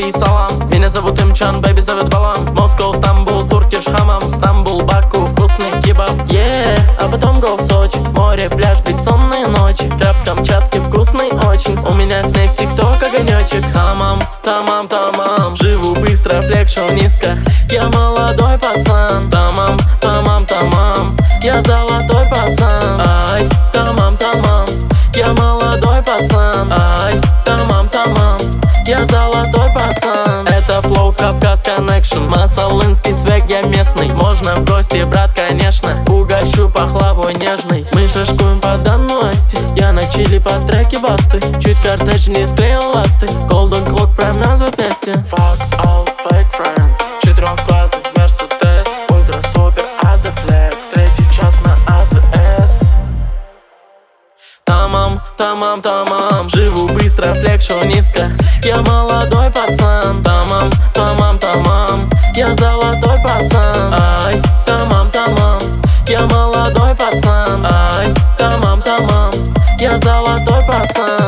Баби салам. Меня зовут Имчан, бэби зовут Балам. Москва, Стамбул, Туркиш, Хамам. Стамбул, Баку, вкусный кебаб. А потом гол в Сочи. Море, пляж, бессонные ночи. Краб с Камчатки вкусный очень. У меня с ней в тикток огонечек. Тамам, тамам, тамам. Живу быстро, флекшн низко. Я молодой пацан. Тамам, тамам, тамам. Я золотой пацан. Ай, тамам, тамам. Я молодой пацан. Ай, тамам, тамам. Я золотой пацан. Это флоу Кавказ Connection. Масалынский свек, я местный. Можно в гости, брат, конечно. Угощу пахлавой нежный. Мы шашкуем по данности. Я на чили по треке басты. Чуть картедж не склеил ласты. Golden Clock прям на запястье. Fuck all fake friends. Четырехглазый Мерседес. Ультра супер Азефлекс. Третий час на АЗС. Тамам, тамам, тамам. Живу быстро, флекшу низко. Я молодой пацан. Тамам, тамам, тамам. Я золотой пацан. Ай, тамам, тамам. Я молодой пацан. Ай, тамам, тамам. Я золотой пацан.